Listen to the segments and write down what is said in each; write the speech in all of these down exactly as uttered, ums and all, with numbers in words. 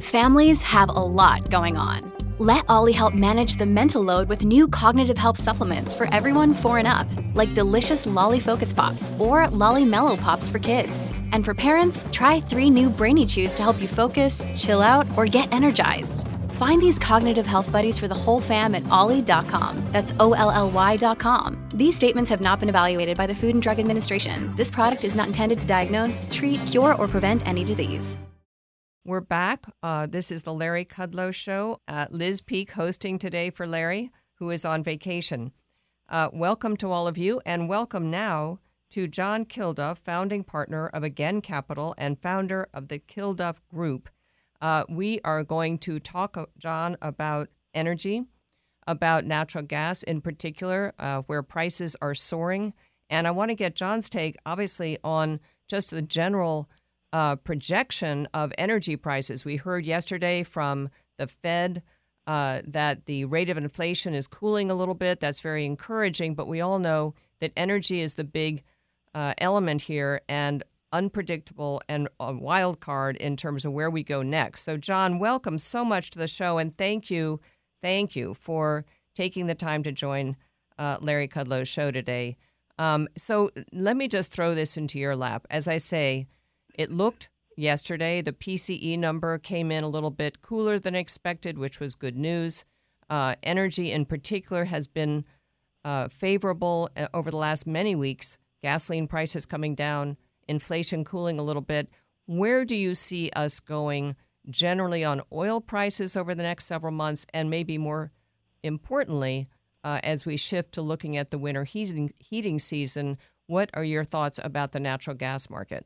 Families have a lot going on. Let Ollie help manage the mental load with new cognitive help supplements for everyone four and up, like delicious Lolly Focus Pops or Lolly Mellow Pops for kids. And for parents, try three new Brainy Chews to help you focus, chill out, or get energized. Find these cognitive health buddies for the whole fam at ollie dot com. That's O L L Y dot com. These statements have not been evaluated by the Food and Drug Administration. This product is not intended to diagnose, treat, cure, or prevent any disease. We're back. Uh, this is the Larry Kudlow Show. Uh, Liz Peek hosting today for Larry, who is on vacation. Uh, welcome to all of you, and welcome now to John Kilduff, founding partner of Again Capital and founder of the Kilduff Group. Uh, we are going to talk, uh, John, about energy, about natural gas in particular, uh, where prices are soaring. And I want to get John's take, obviously, on just the general Uh, projection of energy prices. We heard yesterday from the Fed uh, that the rate of inflation is cooling a little bit. That's very encouraging, but we all know that energy is the big uh, element here and unpredictable and a wild card in terms of where we go next. So, John, welcome so much to the show, and thank you, thank you for taking the time to join uh, Larry Kudlow's show today. Um, so let me just throw this into your lap. As I say, it looked yesterday, the P C E number came in a little bit cooler than expected, which was good news. Uh, energy in particular has been uh, favorable over the last many weeks. Gasoline prices coming down, inflation cooling a little bit. Where do you see us going generally on oil prices over the next several months, and maybe more importantly, uh, as we shift to looking at the winter heating, heating season, what are your thoughts about the natural gas market?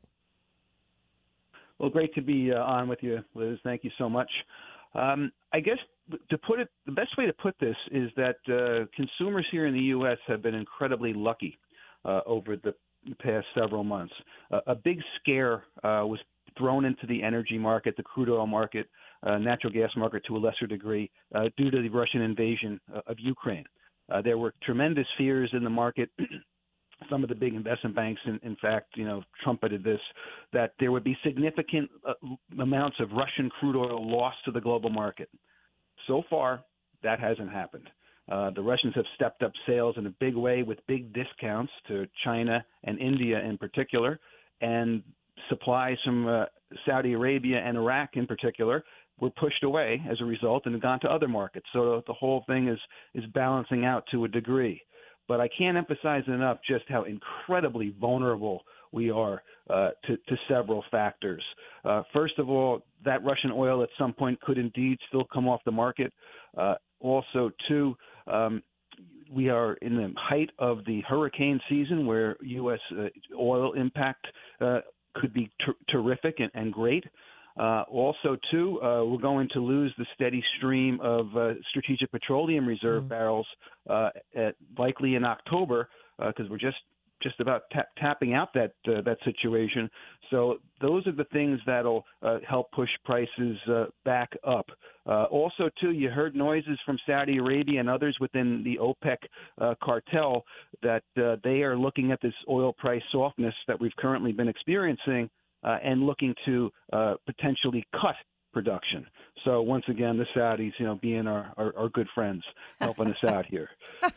Well, great to be uh, on with you, Liz. Thank you so much. Um, I guess to put it, the best way to put this is that uh, consumers here in the U S have been incredibly lucky uh, over the past several months. Uh, a big scare uh, was thrown into the energy market, the crude oil market, uh, natural gas market to a lesser degree, uh, due to the Russian invasion uh, of Ukraine. Uh, there were tremendous fears in the market. Some of the big investment banks, in, in fact, you know, trumpeted this, that there would be significant uh, amounts of Russian crude oil lost to the global market. So far, that hasn't happened. Uh, the Russians have stepped up sales in a big way with big discounts to China and India in particular, and supplies from uh, Saudi Arabia and Iraq in particular were pushed away as a result and have gone to other markets. So the whole thing is is balancing out to a degree. But I can't emphasize enough just how incredibly vulnerable we are uh, to, to several factors. Uh, first of all, that Russian oil at some point could indeed still come off the market. Uh, also, two, um, we are in the height of the hurricane season where U S uh, oil impact uh, could be ter- terrific and, and great. Uh, also, too, uh, we're going to lose the steady stream of uh, strategic petroleum reserve mm. barrels uh, at, likely in October because uh, we're just just about ta- tapping out that uh, that situation. So those are the things that'll uh, help push prices uh, back up. Uh, also, too, you heard noises from Saudi Arabia and others within the OPEC uh, cartel that uh, they are looking at this oil price softness that we've currently been experiencing Uh, and looking to uh, potentially cut production. So once again, the Saudis, you know, being our, our, our good friends, helping us out here.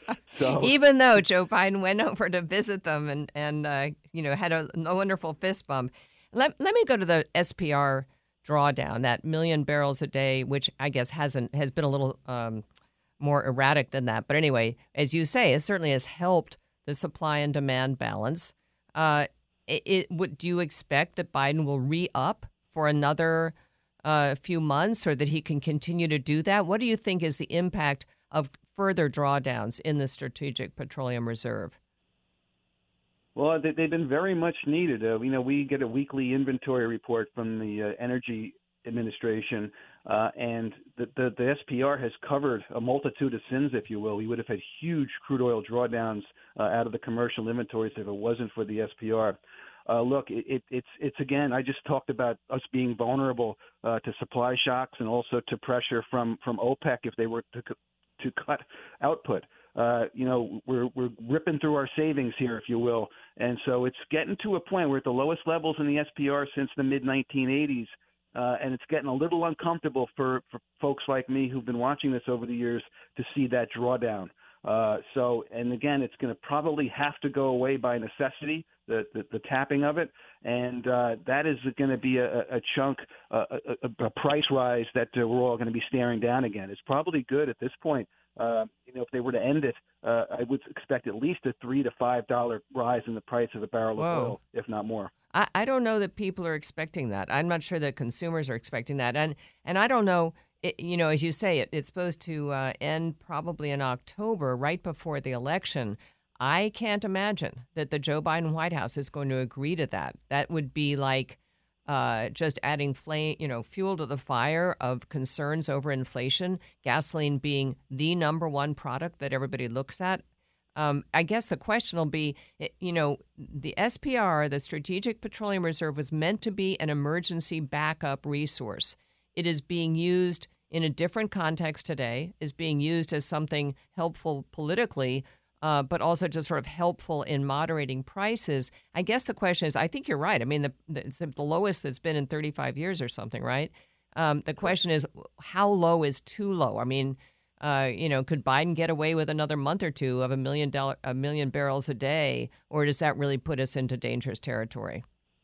So even though Joe Biden went over to visit them and and uh, you know had a, a wonderful fist bump. Let let me go to the S P R drawdown, that million barrels a day, which I guess hasn't has been a little um, more erratic than that. But anyway, as you say, it certainly has helped the supply and demand balance. Uh, It, it, would, do you expect that Biden will re-up for another uh, few months or that he can continue to do that? What do you think is the impact of further drawdowns in the Strategic Petroleum Reserve? Well, they, they've been very much needed. Uh, you know, we get a weekly inventory report from the uh, Energy Administration, uh, and the, the, the S P R has covered a multitude of sins, if you will. We would have had huge crude oil drawdowns uh, out of the commercial inventories if it wasn't for the S P R. Uh, look, it, it, it's it's again. I just talked about us being vulnerable uh, to supply shocks and also to pressure from, from OPEC if they were to to cut output. Uh, you know, we're we're ripping through our savings here, if you will, and so it's getting to a point where at the lowest levels in the S P R since the mid nineteen eighties. uh, and it's getting a little uncomfortable for, for folks like me who've been watching this over the years to see that drawdown. Uh, so, and again, it's going to probably have to go away by necessity, the, the, the tapping of it, and uh, that is going to be a, a chunk, uh, a, a price rise that uh, we're all going to be staring down again. It's probably good at this point. Uh, you know, if they were to end it, uh, I would expect at least a three to five dollar rise in the price of a barrel Whoa. of oil, if not more. I, I don't know that people are expecting that. I'm not sure that consumers are expecting that, and and I don't know. It, you know, as you say, it, it's supposed to uh, end probably in October, right before the election. I can't imagine that the Joe Biden White House is going to agree to that. That would be like uh, just adding flame, you know, fuel to the fire of concerns over inflation. Gasoline being the number one product that everybody looks at. Um, I guess the question will be, you know, the S P R, the Strategic Petroleum Reserve, was meant to be an emergency backup resource. It is being used in a different context today, is being used as something helpful politically, uh, but also just sort of helpful in moderating prices. I guess the question is, I think you're right. I mean, the, the, it's the lowest it's been in thirty-five years or something, right? Um, the question is, how low is too low? I mean, uh, you know, could Biden get away with another month or two of a million dollar, a million barrels a day, or does that really put us into dangerous territory?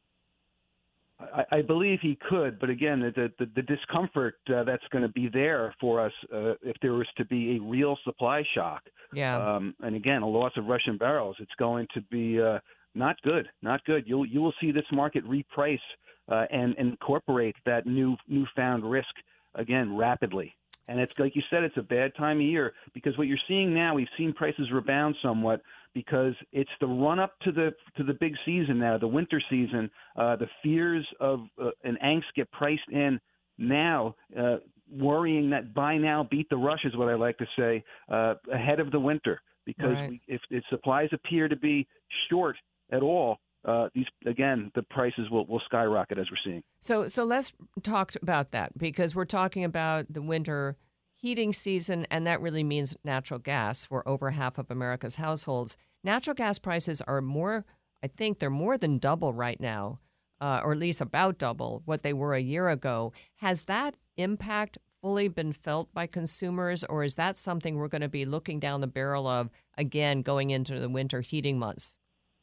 I, I believe he could, but again, the the, the discomfort uh, that's going to be there for us uh, if there was to be a real supply shock. Yeah. Um, and again, a loss of Russian barrels, it's going to be uh, not good, not good. You'll you will see this market reprice uh, and, and incorporate that new newfound risk again rapidly. And it's like you said, it's a bad time of year because what you're seeing now, we've seen prices rebound somewhat because it's the run up to the to the big season now, the winter season. Uh, the fears of uh, and angst get priced in now, uh, worrying that buy now, beat the rush is what I like to say, uh, ahead of the winter. Because Right. we, if, if supplies appear to be short at all, Uh, these again, the prices will, will skyrocket as we're seeing. So, so let's talk about that because we're talking about the winter heating season, and that really means natural gas for over half of America's households. Natural gas prices are more, I think they're more than double right now, uh, or at least about double what they were a year ago. Has that impact fully been felt by consumers, or is that something we're going to be looking down the barrel of again going into the winter heating months?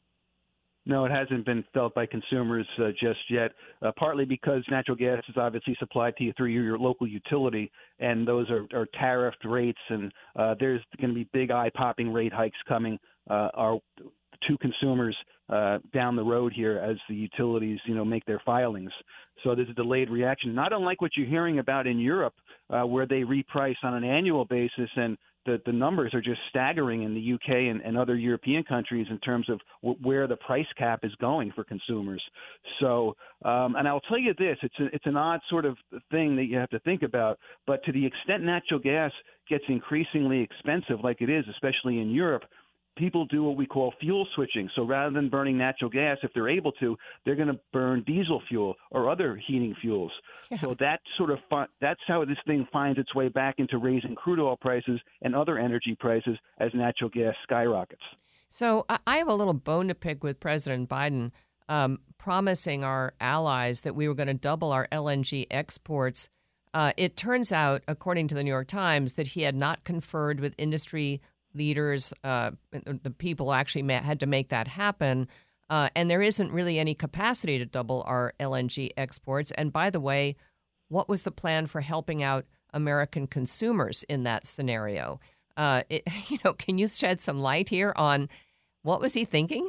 No, it hasn't been felt by consumers uh, just yet, uh, partly because natural gas is obviously supplied to you through your local utility, and those are, are tariffed rates, and uh, there's going to be big eye-popping rate hikes coming uh, are to consumers uh, down the road here as the utilities, you know, make their filings. So there's a delayed reaction, not unlike what you're hearing about in Europe, uh, where they reprice on an annual basis, and The, the numbers are just staggering in the U K and, and other European countries in terms of w- where the price cap is going for consumers. So, um, and I'll tell you this, it's a, it's an odd sort of thing that you have to think about, but to the extent natural gas gets increasingly expensive like it is, especially in Europe, people do what we call fuel switching. So rather than burning natural gas, if they're able to, they're going to burn diesel fuel or other heating fuels. Yeah. So that sort of fi- that's how this thing finds its way back into raising crude oil prices and other energy prices as natural gas skyrockets. So I have a little bone to pick with President Biden um, promising our allies that we were going to double our L N G exports. Uh, it turns out, according to the New York Times, that he had not conferred with industry leaders, uh, the people actually had to make that happen. Uh, and there isn't really any capacity to double our L N G exports. And by the way, what was the plan for helping out American consumers in that scenario? Uh, it, you know, can you shed some light here on what was he thinking?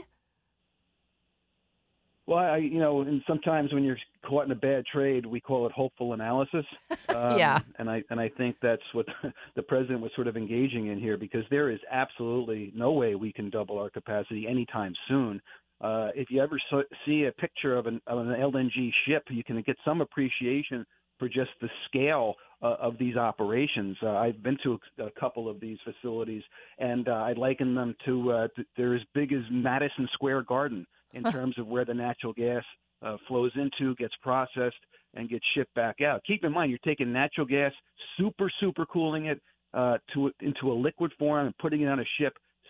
Well, I, you know, and sometimes when you're caught in a bad trade, we call it hopeful analysis. Um, yeah. And I and I think that's what the president was sort of engaging in here, because there is absolutely no way we can double our capacity anytime soon. Uh, if you ever so, see a picture of an, of an L N G ship, you can get some appreciation for just the scale uh, of these operations. Uh, I've been to a, a couple of these facilities, and uh, I liken them to, uh, to they're as big as Madison Square Garden in terms of where the natural gas uh, flows into, gets processed, and gets shipped back out. Keep in mind, you're taking natural gas, super, super cooling it uh, to into a liquid form and putting it on a ship,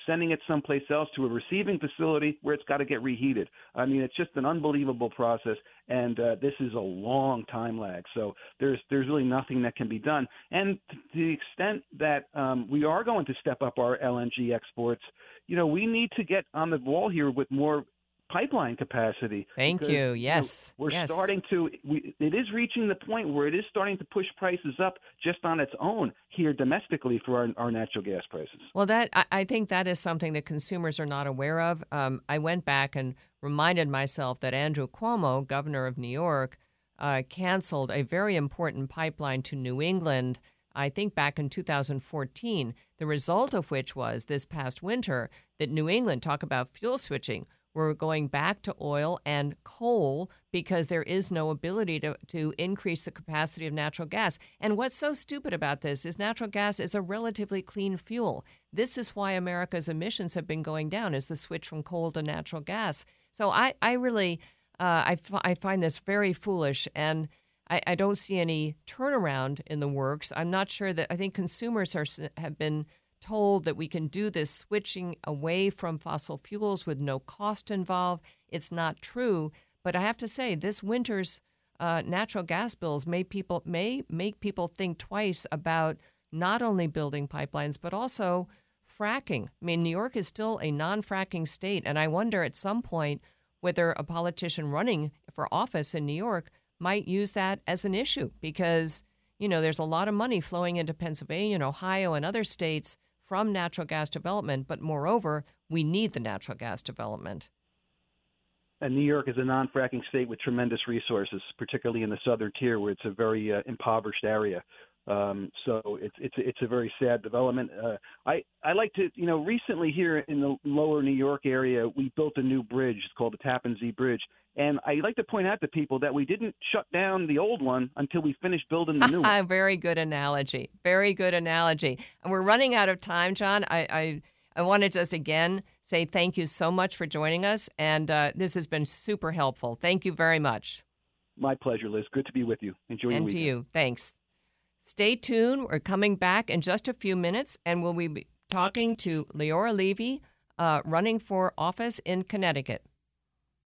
sending it someplace else to a receiving facility where it's got to get reheated. I mean, it's just an unbelievable process, and uh, this is a long time lag. So there's there's really nothing that can be done. And to the extent that um, we are going to step up our L N G exports, you know, we need to get on the wall here with more pipeline capacity. Thank because, you. Yes. You know, we're yes. starting to, we, it is reaching the point where it is starting to push prices up just on its own here domestically for our, our natural gas prices. Well, that I, I think that is something that consumers are not aware of. Um, I went back and reminded myself that Andrew Cuomo, governor of New York, uh, canceled a very important pipeline to New England, I think back in two thousand fourteen, the result of which was this past winter that New England, talk about fuel switching, we're going back to oil and coal because there is no ability to, to increase the capacity of natural gas. And what's so stupid about this is natural gas is a relatively clean fuel. This is why America's emissions have been going down, is the switch from coal to natural gas. So I, I really, uh, I, f- I find this very foolish, and I, I don't see any turnaround in the works. I'm not sure that, I think consumers are have been told that we can do this switching away from fossil fuels with no cost involved. It's not true. But I have to say, this winter's uh, natural gas bills may people may make people think twice about not only building pipelines, but also fracking. I mean, New York is still a non-fracking state, and I wonder at some point whether a politician running for office in New York might use that as an issue, because, you know, there's a lot of money flowing into Pennsylvania and Ohio and other states from natural gas development, but moreover, we need the natural gas development. And New York is a non-fracking state with tremendous resources, particularly in the southern tier where it's a very uh, impoverished area. Um, so it's it's it's a very sad development. Uh, I I like to you know recently here in the lower New York area we built a new bridge. It's called the Tappan Zee Bridge, and I like to point out to people that we didn't shut down the old one until we finished building the new one. Very good analogy. Very good analogy. And we're running out of time, John. I I, I want to just again say thank you so much for joining us, and uh, this has been super helpful. Thank you very much. My pleasure, Liz. Good to be with you. Enjoy your And weekend. to you. Thanks. Stay tuned. We're coming back in just a few minutes, and we'll be talking to Leora Levy, uh, running for office in Connecticut.